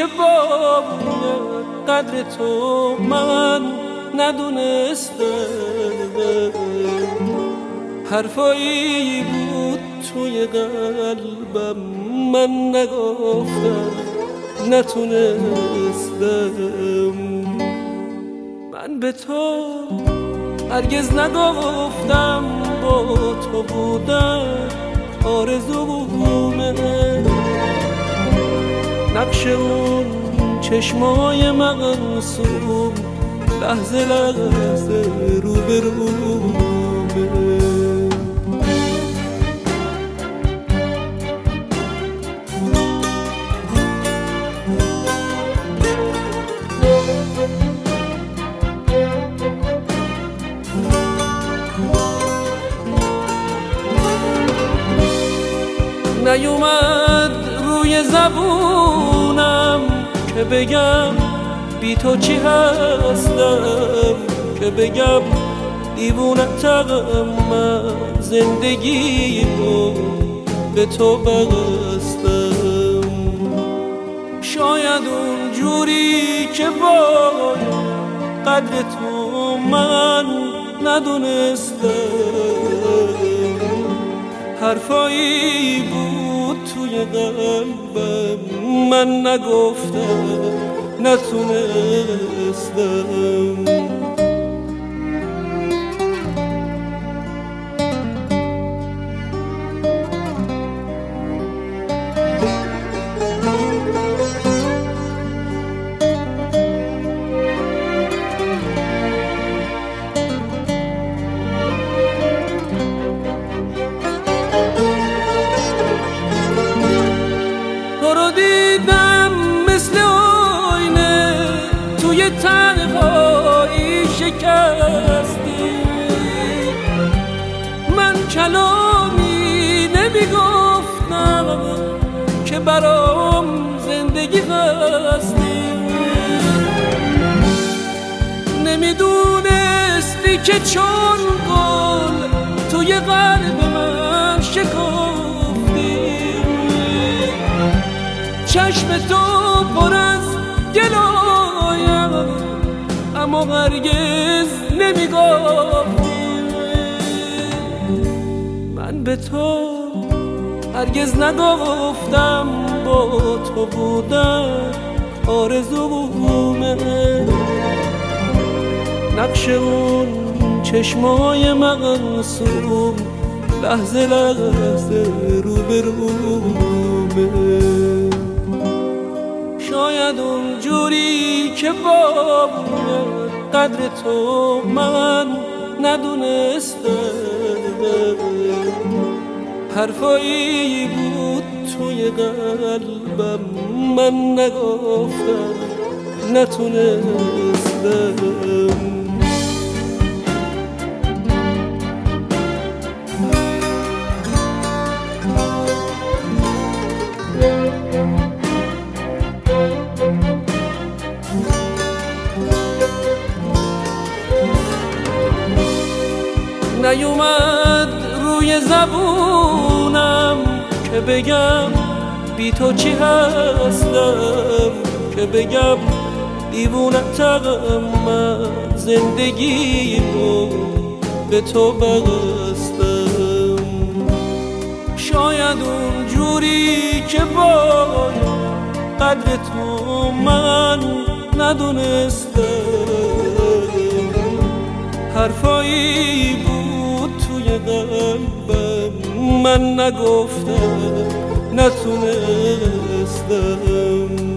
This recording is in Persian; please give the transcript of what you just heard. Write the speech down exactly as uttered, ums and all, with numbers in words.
که باید قدر تو من ندونستم، حرفایی بود توی قلبم من نگفتم نتونستم. من به تو هرگز نگفتم با تو بودن آرزومه، نقش اون چشمای مقصوم لحظه لحظه روبرومه. نیومد روی زبونم که بگم بی تو چی هستم، که بگم دیوونتم من زندگی رو به تو بستم. شاید اون جوری که باید قدر تو من ندونستم، حرفایی بود توی قلبم من نگفتم نتونستم. دیدم مثل آینه توی تنهایی شکستی، من کلامی نمیگفتم که برام زندگی هستی. نمیدونستی که چون گل توی قلب من شکفتی، چشم تو پر از گلایم اما هرگز نمیگفتی. من به تو هرگز نگفتم با تو بودن آرزومه، نقش اون چشمای مقصوم لحظه لحظه روبرومه. شاید اون جوری که باید قدر تو من ندونستم، حرفایی بود توی قلبم من نگفتم نتونستم. نیومد روی زبونم که بگم بی تو چی هستم، که بگم دیوونتم من زندگی رو به تو بستم. شاید اون جوری که باید قدر تو من ندونستم، حرفایی بود توی قلبم من نگفتم نتونستم.